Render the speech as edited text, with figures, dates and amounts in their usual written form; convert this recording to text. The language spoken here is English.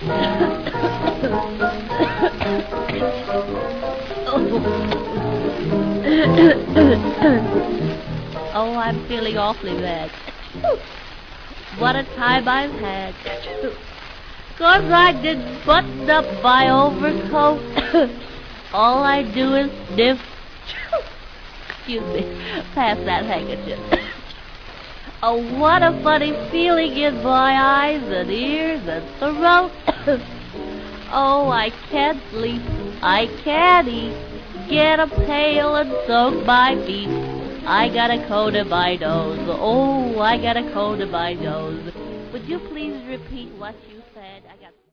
Oh, I'm feeling awfully bad. What a time I've had. 'Cause I didn't button up my overcoat. All I do is sniff. Excuse me. Pass that handkerchief. Oh, what a funny feeling in my eyes and ears and throat. Oh, I can't sleep. I can't eat. Get a pail and soak my feet. I got a cold in my nose. Oh, I got a cold in my nose. Would you please repeat what you said?